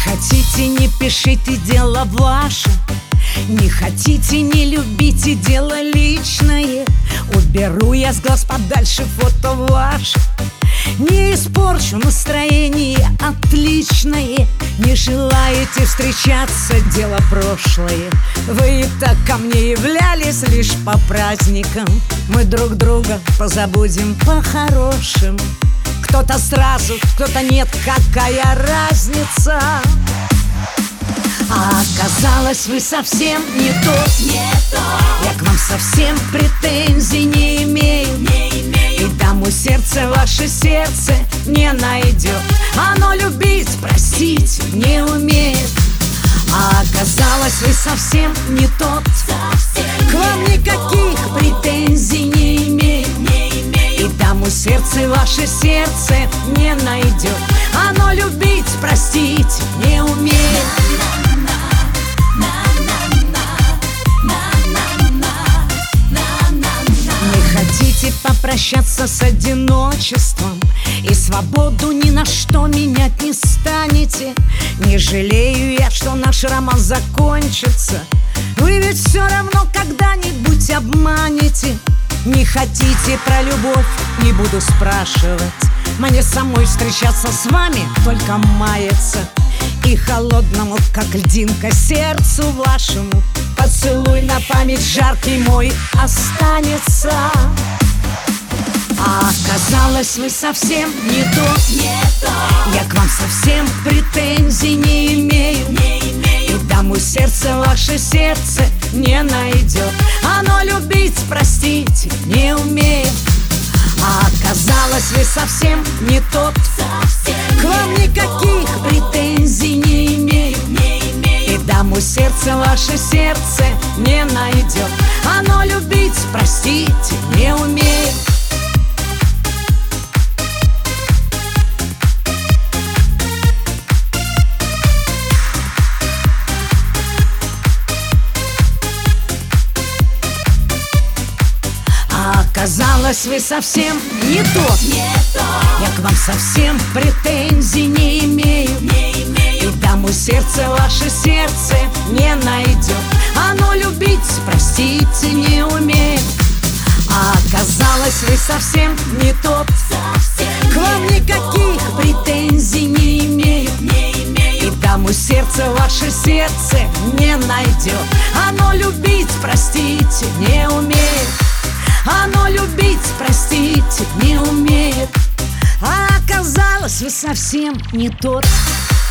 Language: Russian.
хотите, не пишите, дело ваше. Не хотите, не любите, дело личное. Уберу я с глаз подальше фото ваше. Не испорчу настроение отличное. Не желаете встречаться, дело прошлое. Вы и так ко мне являлись лишь по праздникам. Мы друг друга позабудем по-хорошему. Кто-то сразу, кто-то нет, какая разница? А оказалось, вы совсем не тот. Я к вам совсем претензий не имею. И даму сердце ваше сердце не найдет. Оно любить, простить не умеет. А оказалось, вы совсем не тот. К вам никаких претензий не имею. И даму сердце ваше сердце не найдет. Оно любить, простить не умеет. Хотите попрощаться с одиночеством и свободу ни на что менять не станете. Не жалею я, что наш роман закончится. Вы ведь все равно когда-нибудь обманете. Не хотите про любовь, не буду спрашивать. Мне самой встречаться с вами только маяться. И холодному, как льдинка, сердцу вашему поцелуй на память жаркий мой останется. А оказалось, вы совсем не тот. Я к вам совсем претензий не имею. И даму сердце ваше сердце не найдет. Оно любить, простить не умеет. А оказалось, вы совсем не тот. К вам никаких претензий не имею. И даму сердце ваше сердце не найдет. Оно любить, простить не умеет. Оказалось, вы совсем не тот. Я к вам совсем претензий не имею. И даму сердце ваше сердце не найдет. Оно любить, простить не умеет. А оказалось, вы совсем не тот. К вам никаких претензий не имею. И даму сердце ваше сердце не найдет. Оно любить, простить не умеет. Оно любить, простить не умеет. А оказалось, вы совсем не тот.